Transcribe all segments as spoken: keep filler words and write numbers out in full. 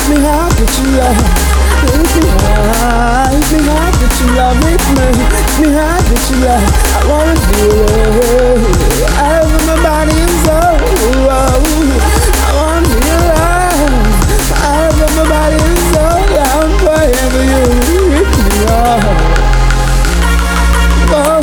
Hit me hard with your love. Hit me hard, hit me hard with your love. Hit me, hit me hard with your love. I wanna feel it out of my body and soul. I wanna feel love out of my body and soul. I'm praying for you. Hit me hard. Oh,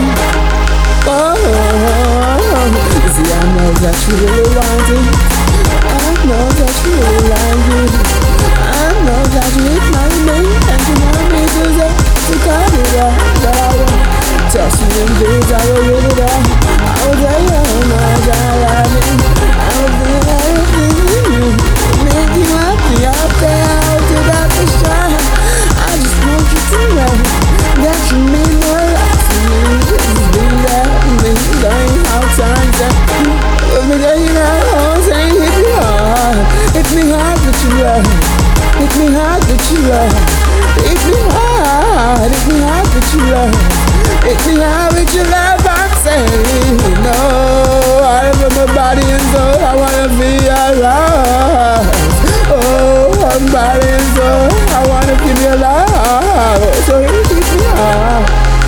oh. See, I know that you really want it. I know that you really like it. I know that you ignite me and you want me to say, to cut it off. But I won't touch me in this, I will read it off. I will tell you how much I love you. I will feel everything in you. Make you happy out there, out to that for sure. I just want you to know that you mean more life to me. It's been there for me, learning how times that let me tell you now, saying hit me hard. Hit me hard with your love. Hit me hard with your love. Hit me hard. Hit me hard with your love. Hit me hard with your love. I'm saying no. All over my body and soul, I wanna be alive. Oh, my body and soul, I wanna give you love. So hit me hard.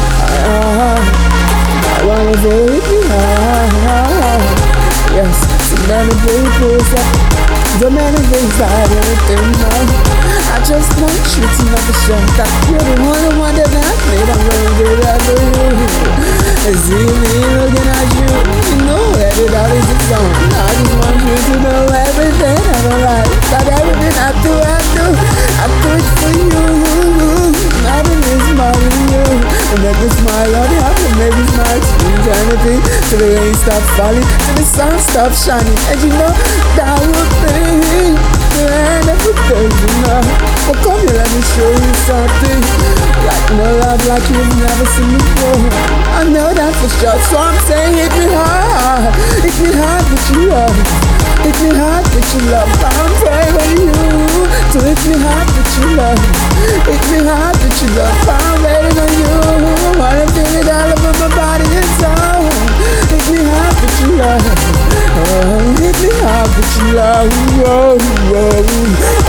I wanna say hit me hard. Yes, so many people say, so many things I didn't know. I just want you to know for sure that you're the only one that I need. I'm gonna do that for you. And see me looking at you, you know everybody is the song. I just want you to know everything I don't like. That everything I do, I do, I do it for you. Nothing is more than you. And make me smile on the happy, make me smile to eternity. Till the rain stop falling, till the sun stop shining. And you know that will be the end of the day, you know. Well, come here, let me show you something. Like no love, like you've never seen before. I know that for sure, so I'm saying hit me hard. Hit me hard with your love. Hit me hard with your love. I'm praying for you. So hit me hard with your love. Hit me hard with your love. I'm waiting on you. Wanna feel it all over my body and soul. Hit me hard with your love. Oh, hit me hard with your love. Whoa, whoa.